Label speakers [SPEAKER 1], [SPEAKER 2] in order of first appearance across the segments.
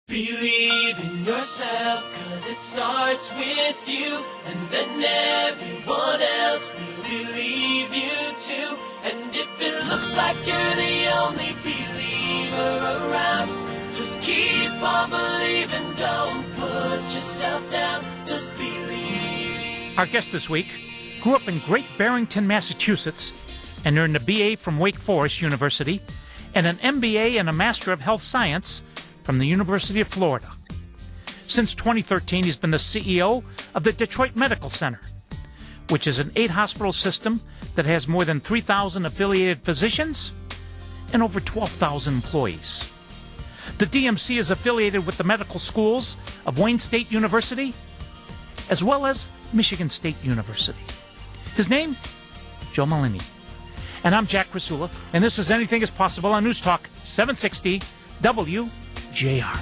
[SPEAKER 1] Believe in yourself, 'cause it starts with you, and then everyone else will believe you too. And if it looks like you're the only believer around, just keep on believing, don't put yourself down, just believe.
[SPEAKER 2] Our guest this week grew up in Great Barrington, Massachusetts, and earned a BA from Wake Forest University and an MBA and a Master of Health Science from the University of Florida. Since 2013, he's been the CEO of the Detroit Medical Center, which is an 8-hospital system that has more than 3,000 affiliated physicians and over 12,000 employees. The DMC is affiliated with the medical schools of Wayne State University, as well as Michigan State University. His name? Joe Malini. And I'm Jack Krasula, and this is Anything is Possible on News Talk 760 WJR.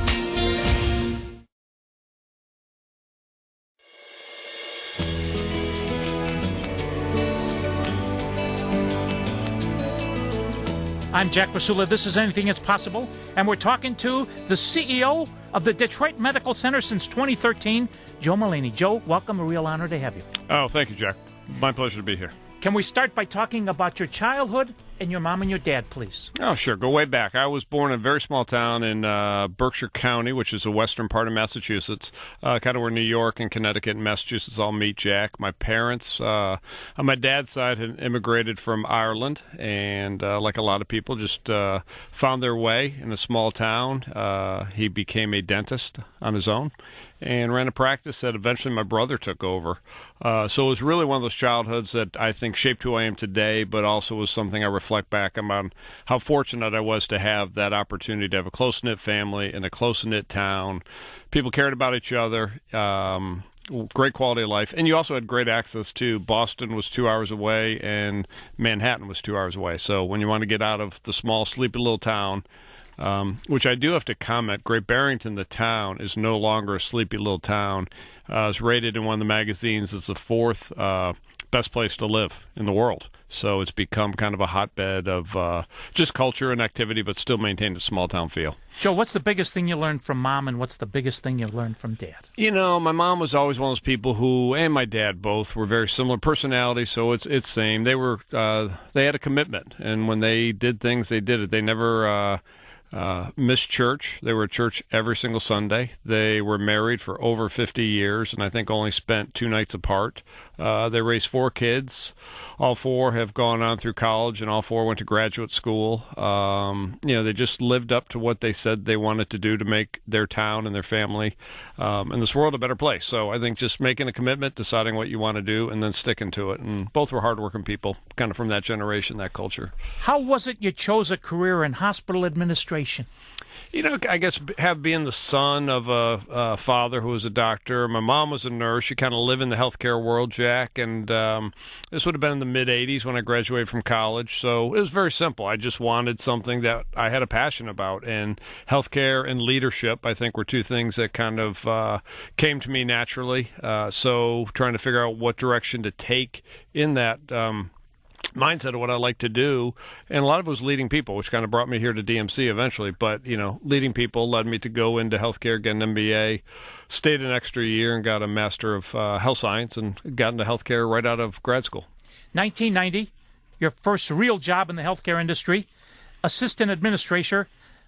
[SPEAKER 2] I'm Jack Krasula. This is Anything is Possible, and we're talking to the CEO of the Detroit Medical Center since 2013, Joe Malini. Joe, welcome. A real honor to have you.
[SPEAKER 3] Oh, thank you, Jack. My pleasure to be here.
[SPEAKER 2] Can we start by talking about your childhood and your mom and your dad, please?
[SPEAKER 3] Oh, sure. Go way back. I was born in a very small town in Berkshire County, which is the western part of Massachusetts, kind of where New York and Connecticut and Massachusetts all meet, Jack. My parents, on my dad's side, had immigrated from Ireland, and like a lot of people, just found their way in a small town. He became a dentist on his own and ran a practice that eventually my brother took over. So it was really one of those childhoods that I think shaped who I am today, but also was something I reflect back on how fortunate I was to have that opportunity to have a close-knit family in a close-knit town. People cared about each other, great quality of life. And you also had great access to Boston was 2 hours away and Manhattan was 2 hours away. So when you want to get out of the small, sleepy little town, which I do have to comment, Great Barrington, the town, is no longer a sleepy little town. It's rated in one of the magazines as the 4th best place to live in the world. So it's become kind of a hotbed of just culture and activity, but still maintained a small-town feel.
[SPEAKER 2] Joe, what's the biggest thing you learned from Mom, and what's the biggest thing you learned from Dad?
[SPEAKER 3] You know, my mom was always one of those people who, and my dad both, were very similar personality, so it's same. They were they had a commitment, and when they did things, they did it. They never missed church. They were at church every single Sunday. They were married for over 50 years, and I think only spent 2 nights apart. They raised 4 kids. All 4 have gone on through college, and all 4 went to graduate school. They just lived up to what they said they wanted to do to make their town and their family and this world a better place. So I think just making a commitment, deciding what you want to do, and then sticking to it. And both were hardworking people, kind of from that generation, that culture.
[SPEAKER 2] How was it you chose a career in hospital administration?
[SPEAKER 3] You know, I guess being the son of a father who was a doctor. My mom was a nurse. You kind of live in the healthcare world, Jack, and this would have been in the mid-'80s when I graduated from college. So it was very simple. I just wanted something that I had a passion about, and healthcare and leadership, I think, were 2 things that kind of came to me naturally. So trying to figure out what direction to take in that mindset of what I like to do, and a lot of it was leading people, which kind of brought me here to DMC eventually. But leading people led me to go into healthcare, get an MBA, stayed an extra year, and got a Master of Health Science, and got into healthcare right out of grad school.
[SPEAKER 2] 1990, your first real job in the healthcare industry, assistant administrator,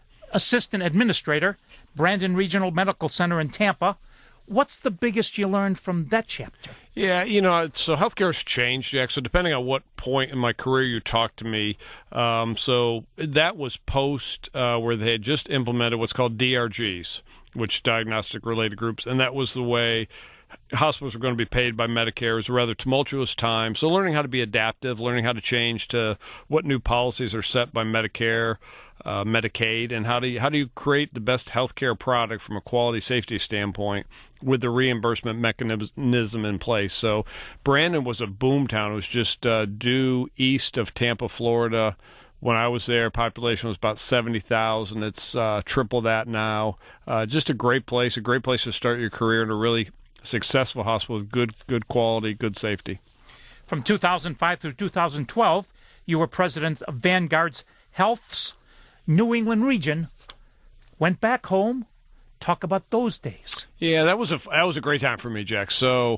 [SPEAKER 2] Brandon Regional Medical Center in Tampa. What's the biggest you learned from that chapter?
[SPEAKER 3] Yeah, so healthcare has changed, Jack. So depending on what point in my career you talk to me, so that was post where they had just implemented what's called DRGs, which diagnostic-related groups, and that was the way hospitals were going to be paid by Medicare. It was a rather tumultuous time. So learning how to be adaptive, learning how to change to what new policies are set by Medicare, Medicaid, and how do you create the best healthcare product from a quality safety standpoint with the reimbursement mechanism in place. So Brandon was a boom town. It was just due east of Tampa, Florida. When I was there, population was about 70,000. It's triple that now. Just a great place to start your career in a really successful hospital with good quality, good safety.
[SPEAKER 2] From 2005 through 2012, you were president of Vanguard's Health's New England region, went back home, Talk about those days.
[SPEAKER 3] Yeah, that was a great time for me, Jack. So,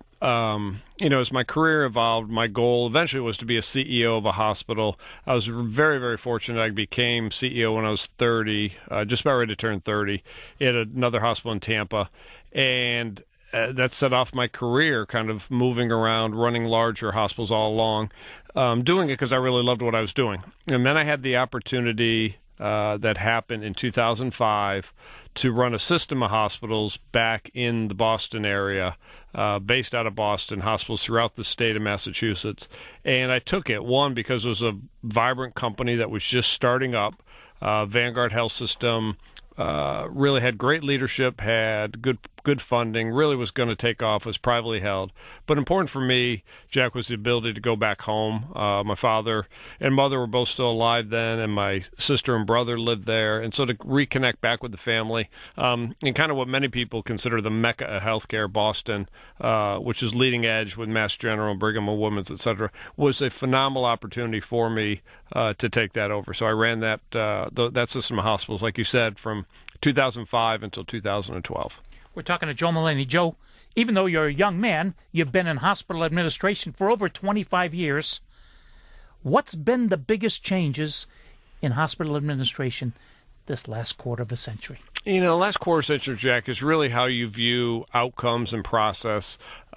[SPEAKER 3] as my career evolved, my goal eventually was to be a CEO of a hospital. I was very, very fortunate. I became CEO when I was 30, just about ready to turn 30, at another hospital in Tampa. And that set off my career, kind of moving around, running larger hospitals all along, doing it because I really loved what I was doing. And then I had the opportunity that happened in 2005 to run a system of hospitals back in the Boston area, based out of Boston, hospitals throughout the state of Massachusetts. And I took it, one, because it was a vibrant company that was just starting up. Vanguard Health System really had great leadership, had good funding, really was going to take off, was privately held. But important for me, Jack, was the ability to go back home. My father and mother were both still alive then, and my sister and brother lived there. And so to reconnect back with the family, and kind of what many people consider the mecca of healthcare, Boston, which is leading edge with Mass General, Brigham and Women's, et cetera, was a phenomenal opportunity for me to take that over. So I ran that system of hospitals, like you said, from 2005 until 2012.
[SPEAKER 2] We're talking to Joe Mullaney. Joe, even though you're a young man, you've been in hospital administration for over 25 years. What's been the biggest changes in hospital administration this last quarter of a century?
[SPEAKER 3] The last quarter century, Jack, is really how you view outcomes and process.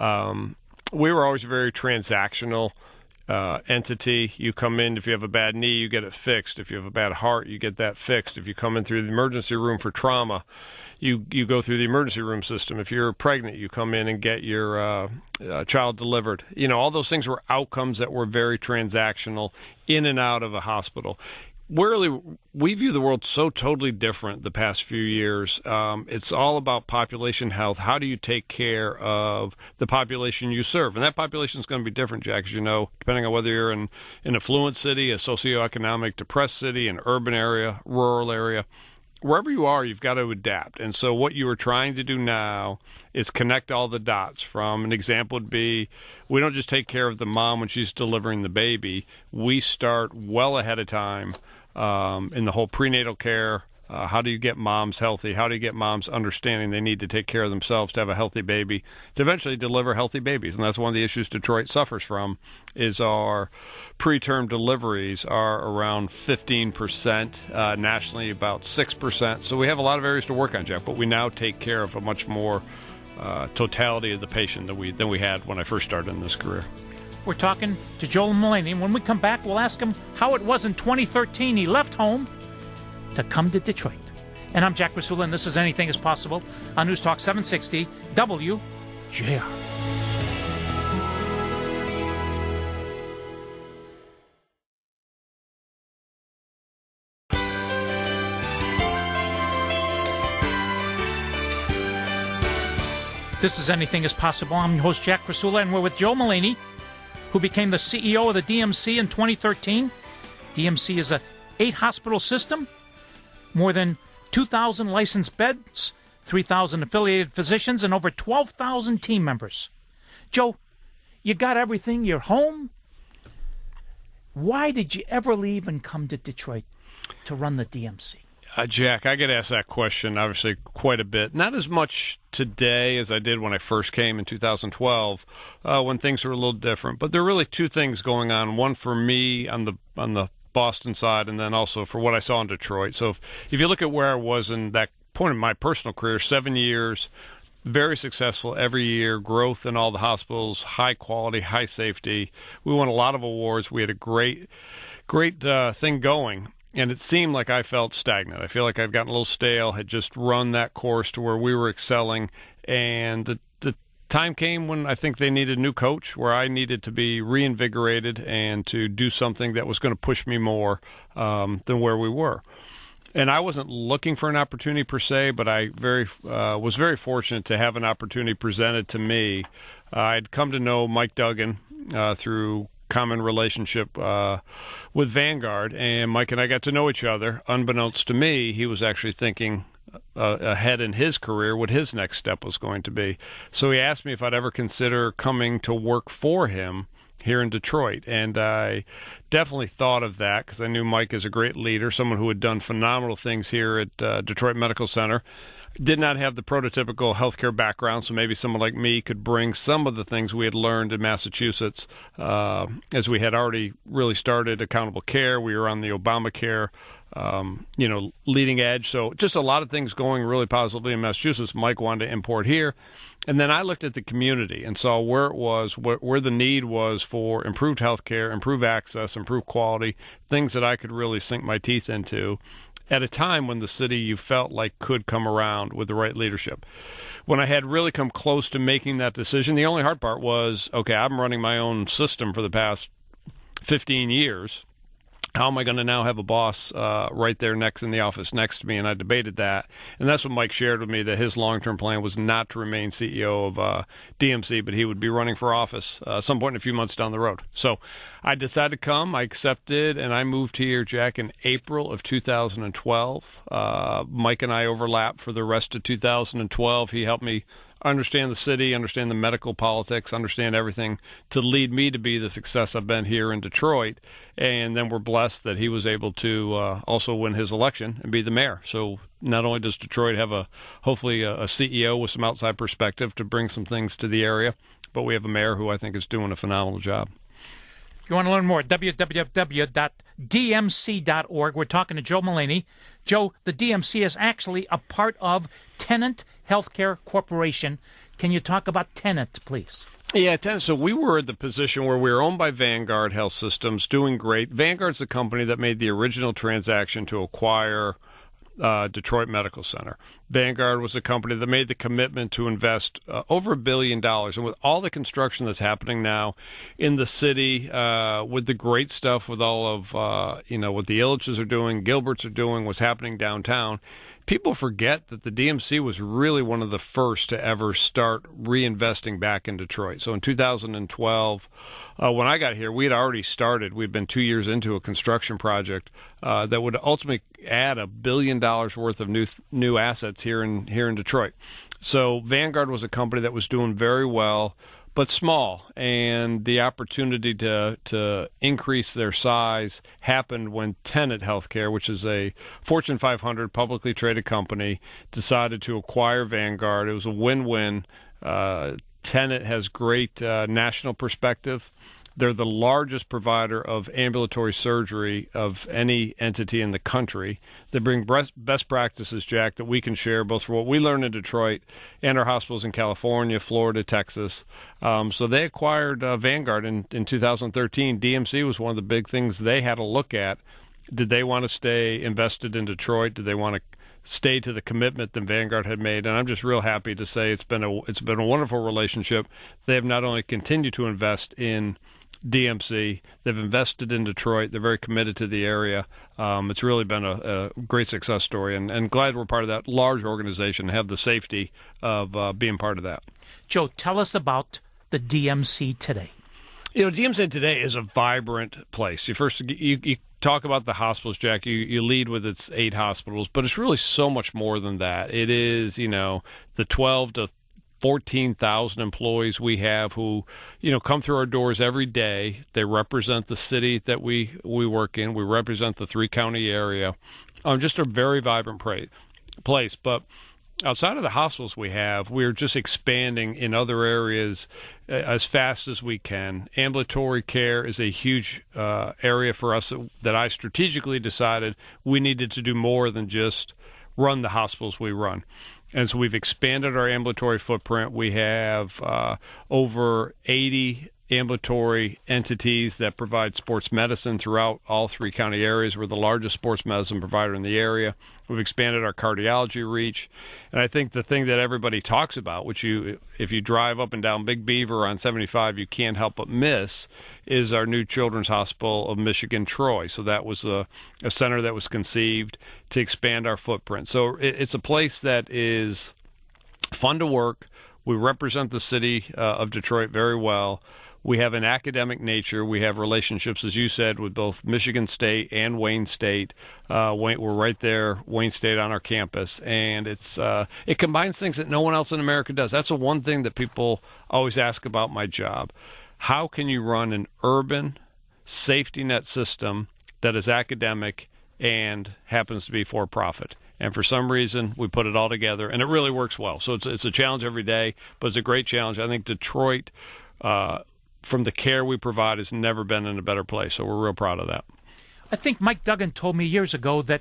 [SPEAKER 3] We were always very transactional. Entity. You come in, if you have a bad knee, you get it fixed. If you have a bad heart, you get that fixed. If you come in through the emergency room for trauma, you go through the emergency room system. If you're pregnant, you come in and get your child delivered. All those things were outcomes that were very transactional in and out of a hospital. We view the world so totally different the past few years. It's all about population health. How do you take care of the population you serve? And that population is going to be different, Jack, as you know, depending on whether you're in an affluent city, a socioeconomic depressed city, an urban area, rural area. Wherever you are, you've got to adapt. And so what you are trying to do now is connect all the dots. From an example would be, we don't just take care of the mom when she's delivering the baby. We start well ahead of time in the whole prenatal care. How do you get moms healthy? How do you get moms understanding they need to take care of themselves to have a healthy baby, to eventually deliver healthy babies? And that's one of the issues Detroit suffers from, is our preterm deliveries are around 15%, nationally about 6%. So we have a lot of areas to work on, Jeff, but we now take care of a much more totality of the patient than we had when I first started in this career.
[SPEAKER 2] We're talking to Joel Mullaney. When we come back, we'll ask him how it was in 2013 he left home to come to Detroit. And I'm Jack Rasula, and this is Anything is Possible on News Talk 760 WJR. This is Anything is Possible. I'm your host, Jack Rasula, and we're with Joe Mullaney, who became the CEO of the DMC in 2013. DMC is a 8-hospital system, more than 2,000 licensed beds, 3,000 affiliated physicians, and over 12,000 team members. Joe, you got everything. You're home. Why did you ever leave and come to Detroit to run the DMC?
[SPEAKER 3] Jack, I get asked that question, obviously, quite a bit. Not as much today as I did when I first came in 2012, when things were a little different. But there are really two things going on. One for me on the Boston side, and then also for what I saw in Detroit. So if you look at where I was in that point in my personal career, 7 years, very successful every year, growth in all the hospitals, high quality, high safety. We won a lot of awards. We had a great thing going. And it seemed like I felt stagnant. I feel like I've gotten a little stale, had just run that course to where we were excelling. And the time came when I think they needed a new coach, where I needed to be reinvigorated and to do something that was going to push me more than where we were. And I wasn't looking for an opportunity per se, but I was very fortunate to have an opportunity presented to me. I'd come to know Mike Duggan through common relationship with Vanguard, and Mike and I got to know each other. Unbeknownst to me, he was actually thinking ahead in his career what his next step was going to be. So he asked me if I'd ever consider coming to work for him here in Detroit, and I definitely thought of that because I knew Mike is a great leader, someone who had done phenomenal things here at Detroit Medical Center. did not have the prototypical healthcare background, so maybe someone like me could bring some of the things we had learned in Massachusetts, as we had already really started accountable care. We were on the Obamacare, leading edge. So just a lot of things going really positively in Massachusetts. Mike wanted to import here. And then I looked at the community and saw where it was, where the need was for improved healthcare, improved access, improved quality, things that I could really sink my teeth into at a time when the city you felt like could come around with the right leadership. When I had really come close to making that decision, the only hard part was, okay, I'm running my own system for the past 15 years. How am I going to now have a boss right there next in the office next to me? And I debated that. And that's what Mike shared with me, that his long-term plan was not to remain CEO of DMC, but he would be running for office some point in a few months down the road. So I decided to come. I accepted, and I moved here, Jack, in April of 2012. Mike and I overlapped for the rest of 2012. He helped me understand the city, understand the medical politics, understand everything to lead me to be the success I've been here in Detroit. And then we're blessed that he was able to also win his election and be the mayor. So not only does Detroit have hopefully a CEO with some outside perspective to bring some things to the area, but we have a mayor who I think is doing a phenomenal job.
[SPEAKER 2] If you want to learn more, www.dmc.org. We're talking to Joe Mullaney. Joe, the DMC is actually a part of Tenet Healthcare Corporation. Can you talk about Tenet, please?
[SPEAKER 3] Yeah, so we were in the position where we were owned by Vanguard Health Systems, doing great. Vanguard's the company that made the original transaction to acquire Detroit Medical Center. Vanguard was a company that made the commitment to invest over $1 billion. And with all the construction that's happening now in the city, with the great stuff, with all of, what the Illiches are doing, Gilberts are doing, what's happening downtown, people forget that the DMC was really one of the first to ever start reinvesting back in Detroit. So in 2012, when I got here, we had already started. We'd been 2 years into a construction project that would ultimately add $1 billion worth of new assets here in Detroit. So Vanguard was a company that was doing very well, but small, and the opportunity to increase their size happened when Tenet Healthcare, which is a Fortune 500 publicly traded company, decided to acquire Vanguard. It was a win-win. Tenet has great national perspective. They're the largest provider of ambulatory surgery of any entity in the country. They bring best practices, Jack, that we can share both for what we learned in Detroit and our hospitals in California, Florida, Texas. So they acquired Vanguard in 2013. DMC was one of the big things they had to look at. Did they want to stay invested in Detroit? Did they want to stay to the commitment that Vanguard had made? And I'm just real happy to say it's been a wonderful relationship. They have not only continued to invest in DMC, they've invested in Detroit. They're very committed to the area. It's really been a great success story, and glad we're part of that large organization and have the safety of being part of that.
[SPEAKER 2] Joe, tell us about the DMC today.
[SPEAKER 3] DMC today is a vibrant place. You talk about the hospitals, Jack. You lead with its 8 hospitals, but it's really so much more than that. It is, the 12 to 14,000 employees we have who, come through our doors every day. They represent the city that we work in. We represent the 3-county area. Just a very vibrant place. But outside of the hospitals we're just expanding in other areas as fast as we can. Ambulatory care is a huge area for us that I strategically decided we needed to do more than just run the hospitals we run. And so we've expanded our ambulatory footprint. We have over 80 ambulatory entities that provide sports medicine throughout all 3 county areas. We're the largest sports medicine provider in the area. We've expanded our cardiology reach. And I think the thing that everybody talks about, which if you drive up and down Big Beaver on 75, you can't help but miss, is our new Children's Hospital of Michigan, Troy. So that was a center that was conceived to expand our footprint. So it's a place that is fun to work. We represent the city of Detroit very well. We have an academic nature. We have relationships, as you said, with both Michigan State and Wayne State. We're right there, Wayne State on our campus, and it combines things that no one else in America does. That's the one thing that people always ask about my job. How can you run an urban safety net system that is academic and happens to be for profit? And for some reason, we put it all together, and it really works well. So it's a challenge every day, but it's a great challenge. I think Detroit, from the care we provide, has never been in a better place. So we're real proud of that.
[SPEAKER 2] I think Mike Duggan told me years ago that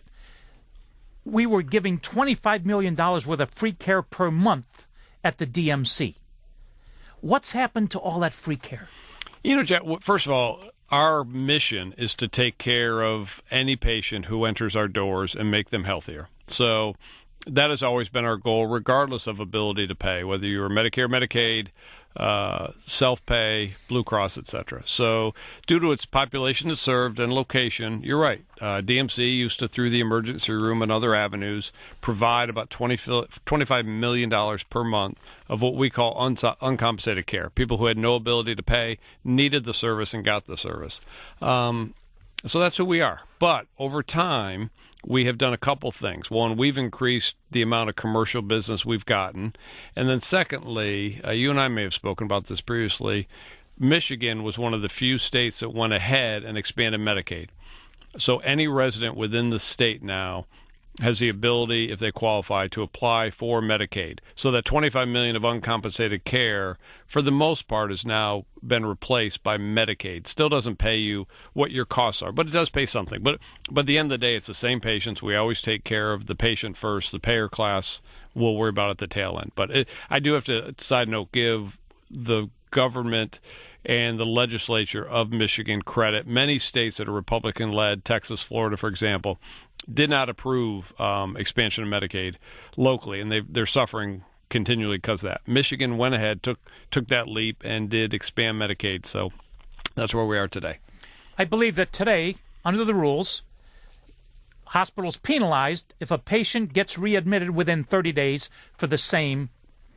[SPEAKER 2] we were giving $25 million worth of free care per month at the DMC. What's happened to all that free care?
[SPEAKER 3] You know, Jack, first of all, our mission is to take care of any patient who enters our doors and make them healthier. So that has always been our goal, regardless of ability to pay, whether you're Medicare, Medicaid, self-pay, Blue Cross, etc. So due to its population it's served and location, you're right. DMC used to, through the emergency room and other avenues, provide about $25 million per month of what we call uncompensated care. People who had no ability to pay, needed the service, and got the service. So that's who we are. But over time, we have done a couple things. One, we've increased the amount of commercial business we've gotten. And then secondly, you and I may have spoken about this previously, Michigan was one of the few states that went ahead and expanded Medicaid. So any resident within the state now has the ability, if they qualify, to apply for Medicaid. So that $25 million of uncompensated care, for the most part, has now been replaced by Medicaid. Still doesn't pay you what your costs are, but it does pay something. But at the end of the day, it's the same patients. We always take care of the patient first. The payer class we'll worry about at the tail end. But I do have to, side note, give the government and the legislature of Michigan credit. Many states that are Republican-led, Texas, Florida, for example, did not approve expansion of Medicaid locally, and they're suffering continually because of that. Michigan went ahead, took that leap, and did expand Medicaid. So that's where we are today.
[SPEAKER 2] I believe that today, under the rules, hospitals penalized if a patient gets readmitted within 30 days for the same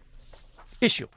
[SPEAKER 2] issue.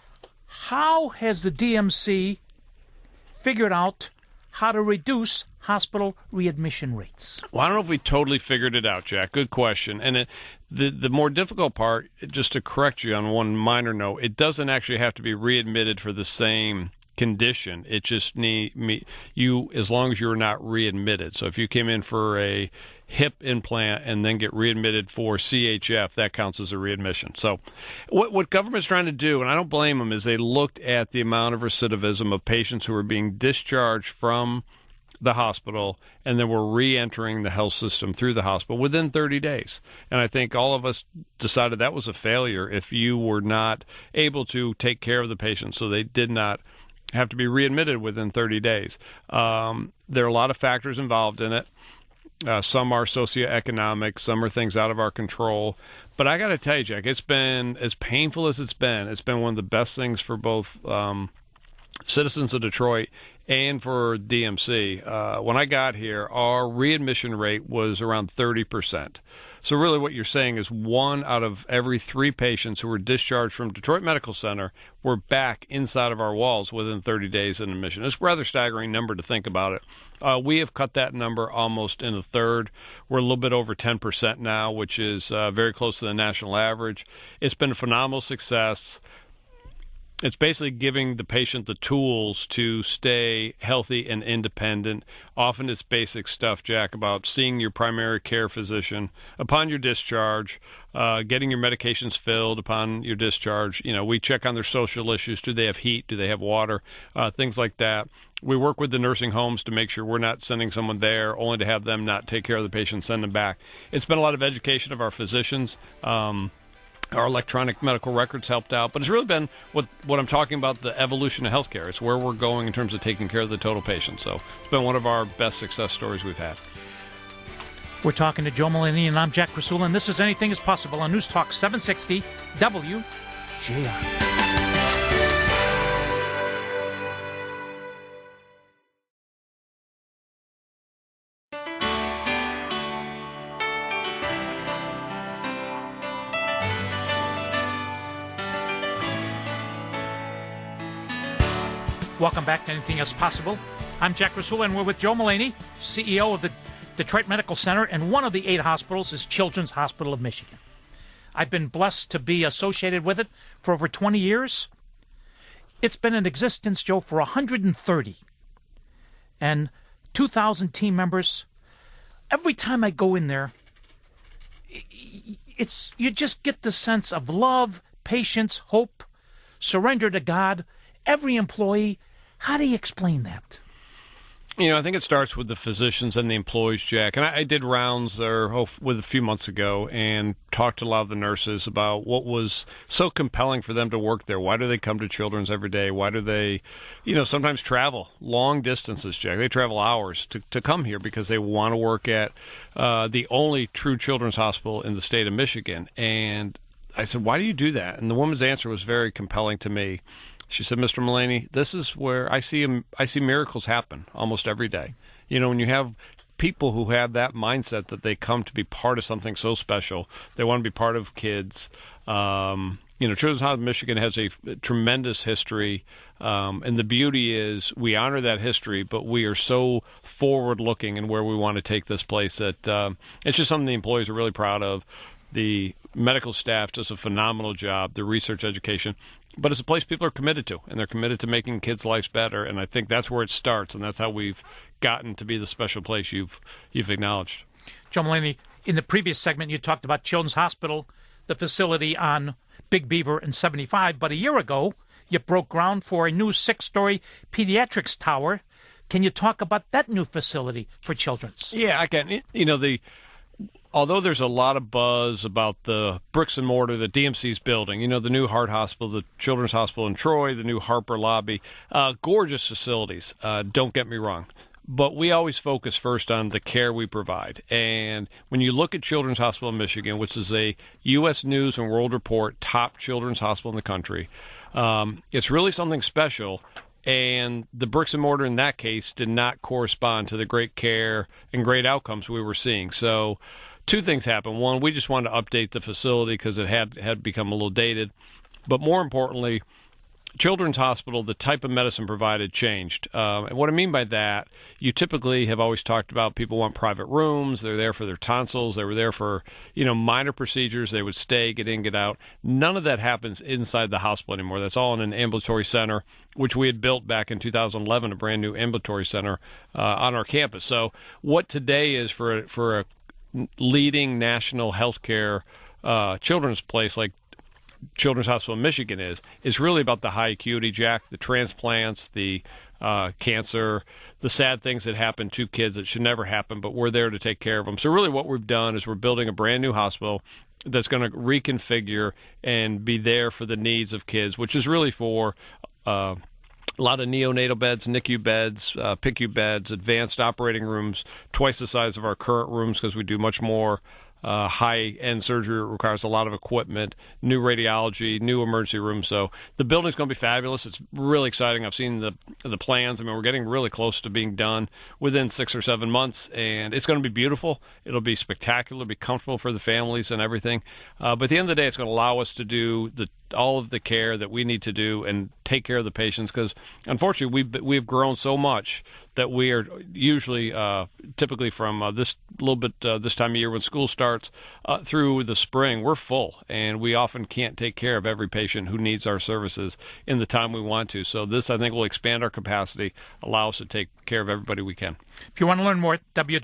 [SPEAKER 2] How has the DMC figured out how to reduce hospital readmission rates?
[SPEAKER 3] Well, I don't know if we totally figured it out, Jack. Good question. And the more difficult part, just to correct you on one minor note, it doesn't actually have to be readmitted for the same condition. It just you, as long as you're not readmitted. So if you came in for a hip implant and then get readmitted for CHF, that counts as a readmission. So what government's trying to do, and I don't blame them, is they looked at the amount of recidivism of patients who are being discharged from the hospital and then were re-entering the health system through the hospital within 30 days. And I think all of us decided that was a failure if you were not able to take care of the patient, so they did not have to be readmitted within 30 days. There are a lot of factors involved in it. Some are socioeconomic, some are things out of our control. But I got to tell you, Jack, it's been as painful as it's been one of the best things for both citizens of Detroit and for DMC. When I got here, our readmission rate was around 30%. So really what you're saying is 1 out of every 3 patients who were discharged from Detroit Medical Center were back inside of our walls within 30 days in admission. It's a rather staggering number to think about it. We have cut that number almost in a third. We're a little bit over 10% now, which is very close to the national average. It's been a phenomenal success. It's basically giving the patient the tools to stay healthy and independent. Often it's basic stuff, Jack, about seeing your primary care physician upon your discharge, getting your medications filled upon your discharge. You know, we check on their social issues. Do they have heat? Do they have water? Things like that. We work with the nursing homes to make sure we're not sending someone there only to have them not take care of the patient, send them back. It's been a lot of education of our physicians. Our electronic medical records helped out, but it's really been what I'm talking about, the evolution of healthcare. It's where we're going in terms of taking care of the total patient. So it's been one of our best success stories we've had.
[SPEAKER 2] We're talking to Joe Mullaney, and I'm Jack Krasula, and this is Anything is Possible on News Talk 760 WJR. Welcome back to Anything is Possible. I'm Jack Krasula, and we're with Joe Mullaney, CEO of the Detroit Medical Center, and one of the 8 hospitals is Children's Hospital of Michigan. I've been blessed to be associated with it for over 20 years. It's been in existence, Joe, for 130, and 2,000 team members. Every time I go in there, you just get the sense of love, patience, hope, surrender to God. Every employee, how do you explain that?
[SPEAKER 3] I think it starts with the physicians and the employees, Jack. And I did rounds there with a few months ago and talked to a lot of the nurses about what was so compelling for them to work there. Why do they come to Children's every day? Why do they, sometimes travel long distances, Jack? They travel hours to come here because they want to work at the only true children's hospital in the state of Michigan. And I said, why do you do that? And the woman's answer was very compelling to me. She said, Mr. Mullaney, this is where I see miracles happen almost every day. When you have people who have that mindset that they come to be part of something so special, they want to be part of kids. Children's Hospital of Michigan has a tremendous history, and the beauty is we honor that history, but we are so forward-looking in where we want to take this place that it's just something the employees are really proud of. The medical staff does a phenomenal job, the research education. But it's a place people are committed to, and they're committed to making kids' lives better. And I think that's where it starts, and that's how we've gotten to be the special place you've acknowledged.
[SPEAKER 2] Joe Mullaney, in the previous segment, you talked about Children's Hospital, the facility on Big Beaver and 75. But a year ago, you broke ground for a new 6-story pediatrics tower. Can you talk about that new facility for Children's?
[SPEAKER 3] Yeah, I can. Although there's a lot of buzz about the bricks and mortar that DMC's building, the new Heart Hospital, the Children's Hospital in Troy, the new Harper lobby, gorgeous facilities, don't get me wrong. But we always focus first on the care we provide. And when you look at Children's Hospital in Michigan, which is a U.S. News and World Report top children's hospital in the country, it's really something special. And the bricks and mortar in that case did not correspond to the great care and great outcomes we were seeing. So two things happened. One, we just wanted to update the facility because it had become a little dated. But more importantly, Children's Hospital, the type of medicine provided changed. And what I mean by that, you typically have always talked about people want private rooms. They're there for their tonsils. They were there for, minor procedures. They would stay, get in, get out. None of that happens inside the hospital anymore. That's all in an ambulatory center, which we had built back in 2011, a brand new ambulatory center on our campus. So what today is for a leading national healthcare children's place like Children's Hospital in Michigan is really about the high acuity, Jack, the transplants, the cancer, the sad things that happen to kids that should never happen, but we're there to take care of them. So really what we've done is we're building a brand new hospital that's going to reconfigure and be there for the needs of kids, which is really for a lot of neonatal beds, NICU beds, PICU beds, advanced operating rooms, twice the size of our current rooms because we do much more high-end surgery. It requires a lot of equipment, new radiology, new emergency rooms. So the building's going to be fabulous. It's really exciting. I've seen the plans. I mean, we're getting really close to being done within 6 or 7 months, and it's going to be beautiful. It'll be spectacular, be comfortable for the families and everything. But at the end of the day, it's going to allow us to do all of the care that we need to do and take care of the patients because, unfortunately, we've grown so much that we are usually typically from this time of year when school starts through the spring, we're full, and we often can't take care of every patient who needs our services in the time we want to. So this, I think, will expand our capacity, allow us to take care of everybody we can.
[SPEAKER 2] If you want to learn more,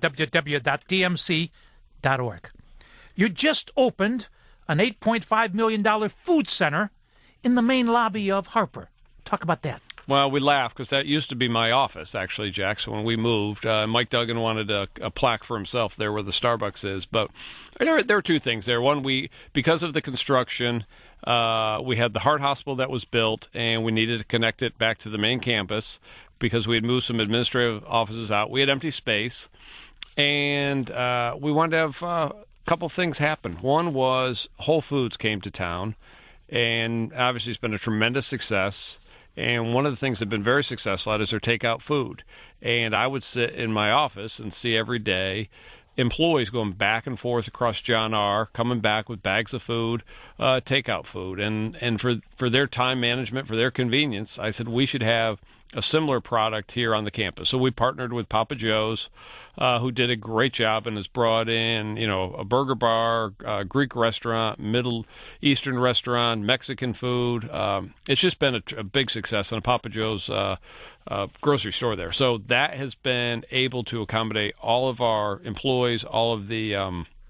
[SPEAKER 2] www.dmc.org. You just opened an $8.5 million food center in the main lobby of Harper. Talk about that.
[SPEAKER 3] Well, we laugh because that used to be my office, actually, Jack. So when we moved, Mike Duggan wanted a plaque for himself there where the Starbucks is. But there are two things there. One, because of the construction, we had the Heart Hospital that was built, and we needed to connect it back to the main campus because we had moved some administrative offices out. We had empty space, and we wanted to have a couple things happen. One was Whole Foods came to town, and obviously it's been a tremendous success. And one of the things they've been very successful at is their takeout food. And I would sit in my office and see every day employees going back and forth across John R., coming back with bags of food, takeout food. And for their time management, for their convenience, I said we should have a similar product here on the campus. So we partnered with Papa Joe's, who did a great job and has brought in, a burger bar, Greek restaurant, Middle Eastern restaurant, Mexican food. It's just been a big success, and a Papa Joe's grocery store there. So that has been able to accommodate all of our employees, all of the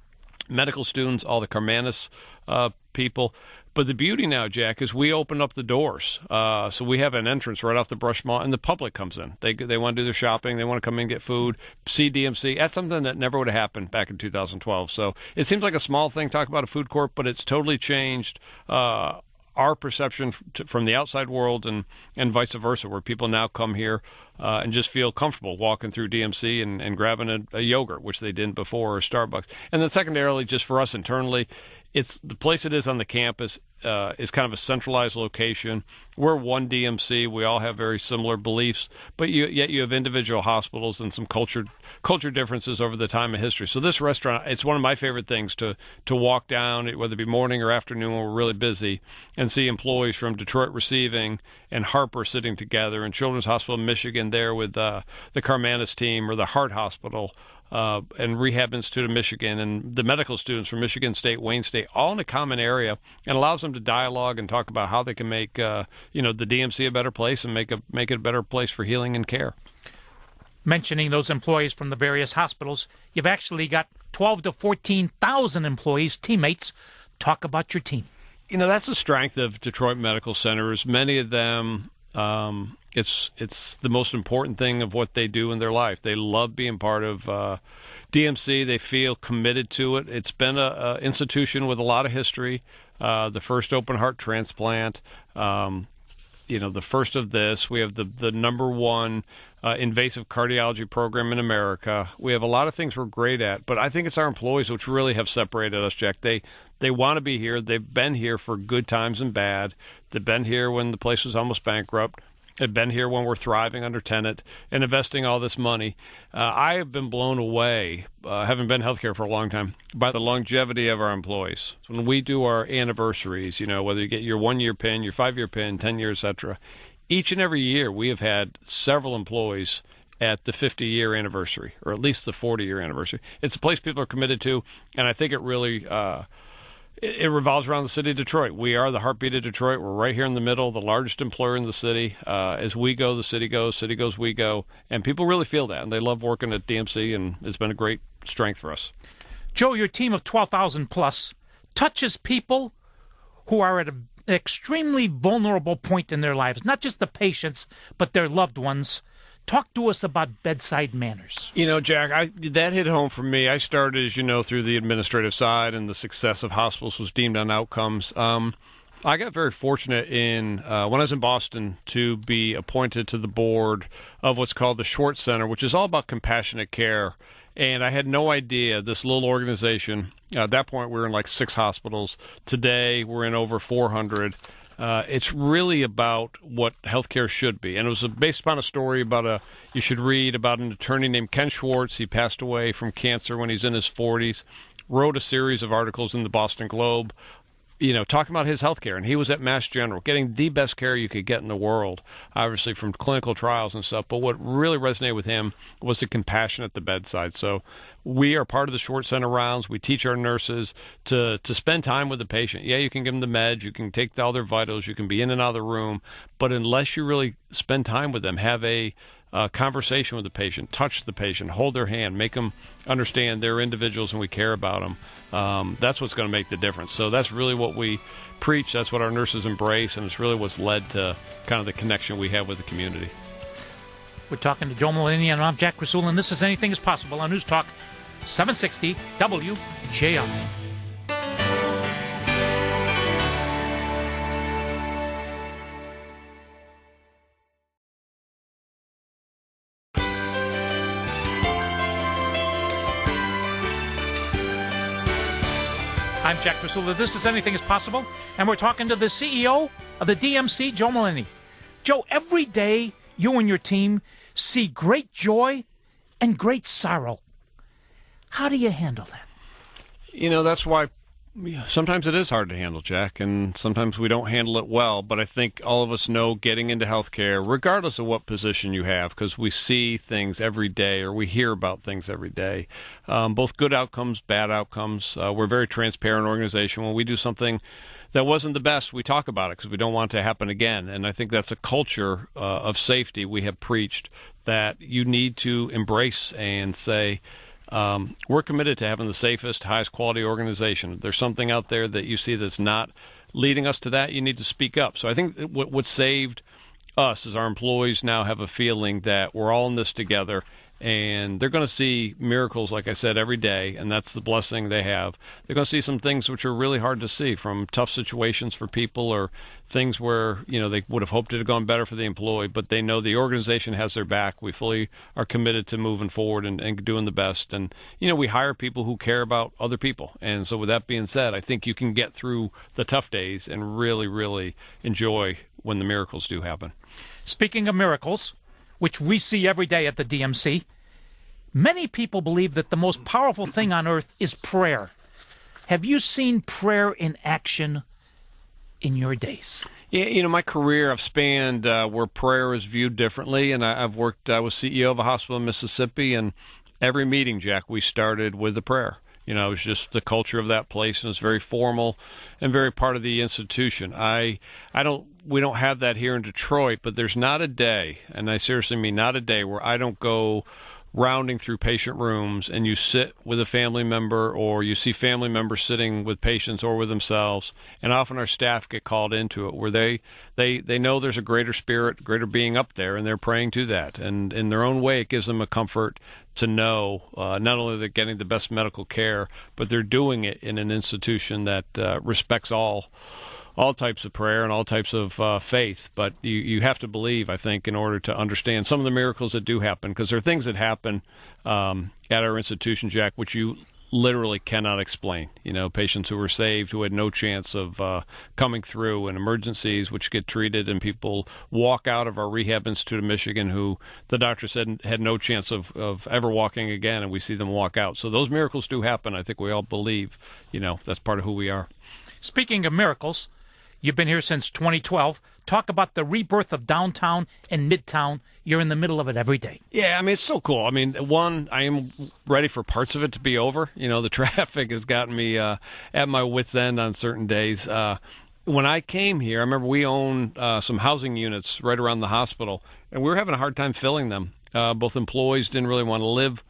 [SPEAKER 3] medical students, all the Karmanos people. But the beauty now, Jack, is we open up the doors. So we have an entrance right off the Brush Mall, and the public comes in. They want to do their shopping. They want to come in and get food, see DMC. That's something that never would have happened back in 2012. So it seems like a small thing, talk about a food court, but it's totally changed our perception from the outside world and vice versa, where people now come here and just feel comfortable walking through DMC and grabbing a yogurt, which they didn't before, or Starbucks. And then secondarily, just for us internally, it's the place it is on the campus is kind of a centralized location. We're one DMC. We all have very similar beliefs, but yet you have individual hospitals and some culture differences over the time of history. So this restaurant, it's one of my favorite things to walk down, whether it be morning or afternoon when we're really busy, and see employees from Detroit Receiving and Harper sitting together, and Children's Hospital of Michigan there with the Karmanos team, or the Heart Hospital and Rehab Institute of Michigan, and the medical students from Michigan State, Wayne State, all in a common area, and allows them to dialogue and talk about how they can make the DMC a better place and make it a better place for healing and care.
[SPEAKER 2] Mentioning those employees from the various hospitals, you've actually got 12 to 14,000 employees, teammates. Talk about your team.
[SPEAKER 3] That's the strength of Detroit Medical Centers. Many of them, it's the most important thing of what they do in their life. They love being part of DMC. They feel committed to it. It's been an institution with a lot of history. The first open heart transplant, the first of this. We have the number one invasive cardiology program in America. We have a lot of things we're great at, but I think it's our employees which really have separated us, Jack. They want to be here. They've been here for good times and bad. They've been here when the place was almost bankrupt. They've been here when we're thriving under tenant and investing all this money. I have been blown away, having been in healthcare for a long time, by the longevity of our employees. So when we do our anniversaries, whether you get your 1-year pin, your 5-year pin, 10 years, etc., each and every year we have had several employees at the 50-year anniversary, or at least the 40-year anniversary. It's a place people are committed to, and I think it really it revolves around the city of Detroit. We are the heartbeat of Detroit. We're right here in the middle, the largest employer in the city. As we go, the city goes, we go. And people really feel that, and they love working at DMC, and it's been a great strength for us.
[SPEAKER 2] Joe, your team of 12,000 plus touches people who are at an extremely vulnerable point in their lives, not just the patients, but their loved ones. Talk to us about bedside manners.
[SPEAKER 3] Jack, that hit home for me. I started, as you know, through the administrative side, and the success of hospitals was deemed on outcomes. I got very fortunate when I was in Boston to be appointed to the board of what's called the Schwartz Center, which is all about compassionate care. And I had no idea this little organization, at that point we were in like 6 hospitals. Today we're in over 400. It's really about what healthcare should be. And it was based upon a story you should read about an attorney named Ken Schwartz. He passed away from cancer when he's in his 40s, wrote a series of articles in the Boston Globe, talking about his healthcare. And he was at Mass General, getting the best care you could get in the world, obviously from clinical trials and stuff. But what really resonated with him was the compassion at the bedside. So we are part of the Schwartz Center rounds. We teach our nurses to spend time with the patient. Yeah, you can give them the meds, you can take all their vitals, you can be in and out of the room, but unless you really spend time with them, have a conversation with the patient, touch the patient, hold their hand, make them understand they're individuals and we care about them, that's what's going to make the difference. So that's really what we preach. That's what our nurses embrace, and it's really what's led to kind of the connection we have with the community.
[SPEAKER 2] We're talking to Joe Mullaney, and I'm Jack Rasul, and this is Anything is Possible on News Talk 760 WJR. I'm Jack Rasul. This is Anything is Possible, and we're talking to the CEO of the DMC, Joe Mullaney. Joe, every day you and your team see great joy and great sorrow. How do you handle that?
[SPEAKER 3] That's why sometimes it is hard to handle, Jack, and sometimes we don't handle it well. But I think all of us know getting into healthcare, regardless of what position you have, because we see things every day or we hear about things every day, both good outcomes, bad outcomes. We're a very transparent organization. When we do something that wasn't the best, we talk about it because we don't want it to happen again. And I think that's a culture of safety we have preached that you need to embrace and say, We're committed to having the safest, highest quality organization. If there's something out there that you see that's not leading us to that, you need to speak up. So I think what saved us is our employees now have a feeling that we're all in this together, and they're going to see miracles, like I said, every day, and that's the blessing they have. They're going to see some things which are really hard to see, from tough situations for people or things where, they would have hoped it had gone better for the employee, but they know the organization has their back. We fully are committed to moving forward and doing the best. And, we hire people who care about other people. And so with that being said, I think you can get through the tough days and really, really enjoy when the miracles do happen.
[SPEAKER 2] Speaking of miracles, which we see every day at the DMC, many people believe that the most powerful thing on earth is prayer. Have you seen prayer in action in your days?
[SPEAKER 3] Yeah, my career, I've spanned where prayer is viewed differently, and I was CEO of a hospital in Mississippi, and every meeting, Jack, we started with a prayer. It was just the culture of that place, and it's very formal and very part of the institution. We don't have that here in Detroit, but there's not a day, and I seriously mean not a day, where I don't go rounding through patient rooms and you sit with a family member, or you see family members sitting with patients or with themselves, and often our staff get called into it, where they know there's a greater spirit, greater being up there, and they're praying to that. And in their own way, it gives them a comfort to know not only they're getting the best medical care, but they're doing it in an institution that respects all types of prayer and all types of faith. But you have to believe, I think, in order to understand some of the miracles that do happen, because there are things that happen at our institution, Jack, which you literally cannot explain. Patients who were saved who had no chance of coming through, and emergencies which get treated, and people walk out of our Rehab Institute of Michigan who the doctor said had no chance of ever walking again, and we see them walk out. So those miracles do happen. I think we all believe, that's part of who we are.
[SPEAKER 2] Speaking of miracles, you've been here since 2012. Talk about the rebirth of downtown and midtown. You're in the middle of it every day.
[SPEAKER 3] Yeah, it's so cool. I am ready for parts of it to be over. The traffic has gotten me at my wit's end on certain days. When I came here, I remember we own some housing units right around the hospital, and we were having a hard time filling them. Both employees didn't really want to live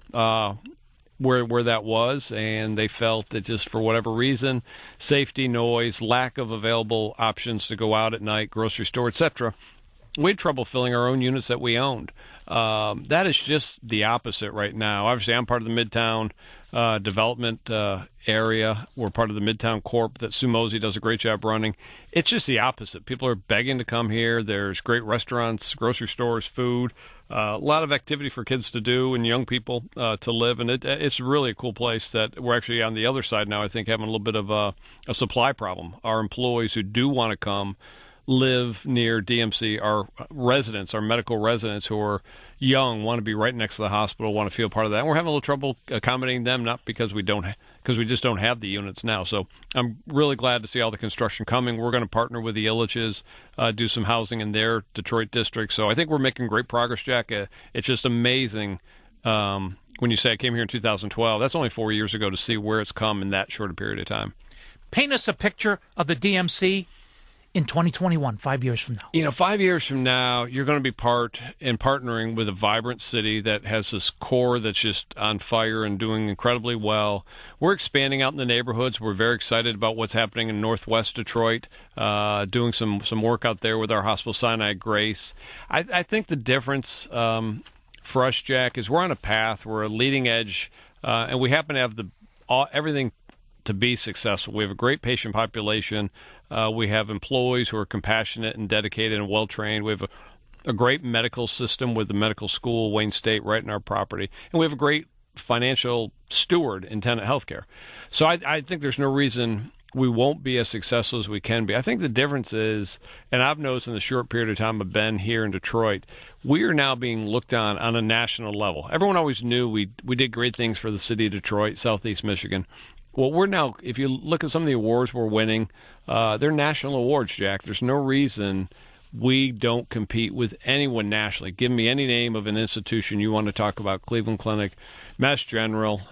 [SPEAKER 3] where that was, and they felt that just for whatever reason, safety, noise, lack of available options to go out at night, grocery store, etc., we had trouble filling our own units that we owned. That is just the opposite right now. Obviously, I'm part of the Midtown development area. We're part of the Midtown Corp that Sue Mosey does a great job running. It's just the opposite. People are begging to come here. There's great restaurants, grocery stores, food, a lot of activity for kids to do and young people to live. And it's really a cool place that we're actually on the other side now, I think, having a little bit of a supply problem. Our employees who do want to come live near DMC, our residents, our medical residents who are young, want to be right next to the hospital, want to feel part of that. And we're having a little trouble accommodating them, not because we just don't have the units now. So I'm really glad to see all the construction coming. We're going to partner with the Illiches, do some housing in their Detroit district. So I think we're making great progress, Jack. It's just amazing when you say I came here in 2012. That's only 4 years ago, to see where it's come in that short a period of time.
[SPEAKER 2] Paint us a picture of the DMC in 2021, 5 years from now.
[SPEAKER 3] 5 years from now, you're going to be partnering with a vibrant city that has this core that's just on fire and doing incredibly well. We're expanding out in the neighborhoods. We're very excited about what's happening in Northwest Detroit, doing some work out there with our Hospital Sinai Grace. I think the difference for us, Jack, is we're on a path. We're a leading edge, and we happen to have everything to be successful. We have a great patient population. We have employees who are compassionate and dedicated and well-trained. We have a great medical system with the medical school, Wayne State, right in our property. And we have a great financial steward in Tenet Healthcare. So I think there's no reason we won't be as successful as we can be. I think the difference is, and I've noticed in the short period of time I've been here in Detroit, we are now being looked on a national level. Everyone always knew we did great things for the city of Detroit, Southeast Michigan. Well, we're now, if you look at some of the awards we're winning, they're national awards, Jack. There's no reason we don't compete with anyone nationally. Give me any name of an institution you want to talk about, Cleveland Clinic, Mass General,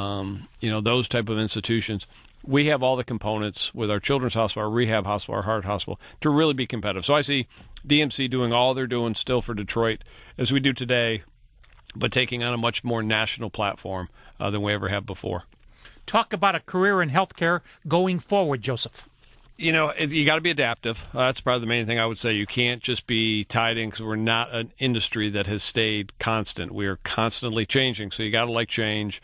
[SPEAKER 3] those type of institutions. We have all the components with our children's hospital, our rehab hospital, our heart hospital, to really be competitive. So I see DMC doing all they're doing still for Detroit as we do today, but taking on a much more national platform. than we ever have before.
[SPEAKER 2] Talk about a career in healthcare going forward, Joseph.
[SPEAKER 3] You know, you got to be adaptive. That's probably the main thing I would say. You can't just be tied in because we're not an industry that has stayed constant. We are constantly changing, so you got to like change.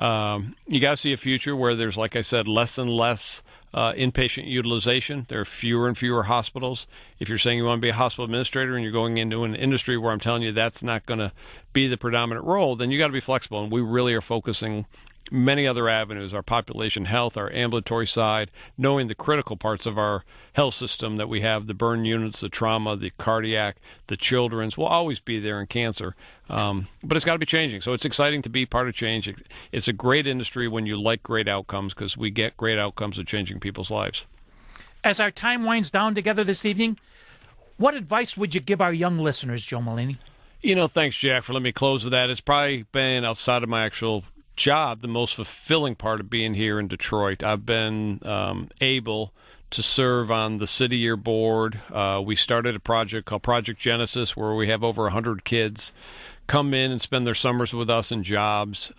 [SPEAKER 3] You got to see a future where there's, like I said, less and less inpatient utilization. There are fewer and fewer hospitals. If you're saying you want to be a hospital administrator and you're going into an industry where I'm telling you that's not going to be the predominant role, then you got to be flexible. And we really are focusing many other avenues, our population health, our ambulatory side, knowing the critical parts of our health system that we have, the burn units, the trauma, the cardiac, the children's, will always be there in cancer. But it's got to be changing. So it's exciting to be part of change. It's a great industry when you like great outcomes because we get great outcomes of changing people's lives.
[SPEAKER 2] As our time winds down together this evening, what advice would you give our young listeners, Joe Mullaney?
[SPEAKER 3] You know, thanks, Jack, for letting me close with that. It's probably been outside of my actual job the most fulfilling part of being here in Detroit. I've been able to serve on the City Year Board. We started a project called Project Genesis where we have over 100 kids come in and spend their summers with us in jobs.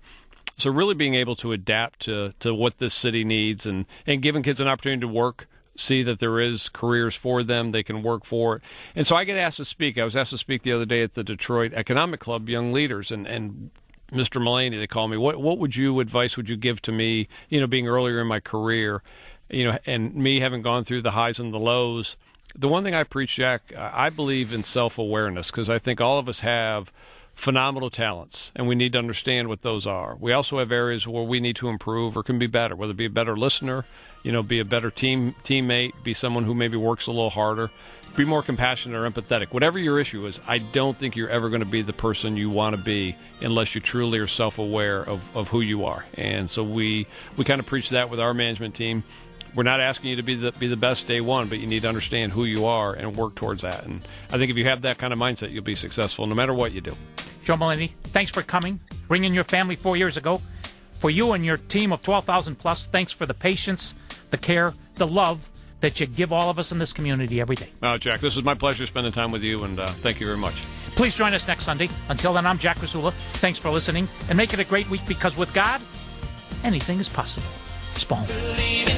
[SPEAKER 3] So really being able to adapt to what this city needs and giving kids an opportunity to work, see that there is careers for them, they can work for it. And so I get asked to speak. I was asked to speak the other day at the Detroit Economic Club, Young Leaders, and Mr. Mullaney, they call me, what advice would you give to me, you know, being earlier in my career, you know, and me having gone through the highs and the lows. The one thing I preach, Jack, I believe in self-awareness because I think all of us have phenomenal talents, and we need to understand what those are. We also have areas where we need to improve or can be better, whether it be a better listener, you know, be a better teammate, be someone who maybe works a little harder, be more compassionate or empathetic. Whatever your issue is, I don't think you're ever going to be the person you want to be unless you truly are self-aware of who you are. And so we kind of preach that with our management team. We're not asking you to be the best day one, but you need to understand who you are and work towards that. And I think if you have that kind of mindset, you'll be successful no matter what you do.
[SPEAKER 2] Joe Mullaney, thanks for coming, bringing your family 4 years ago. For you and your team of 12,000 plus, thanks for the patience, the care, the love that you give all of us in this community every day.
[SPEAKER 3] Jack, this was my pleasure spending time with you, and thank you very much.
[SPEAKER 2] Please join us next Sunday. Until then, I'm Jack Rasula. Thanks for listening, and make it a great week because with God, anything is possible. Spawn.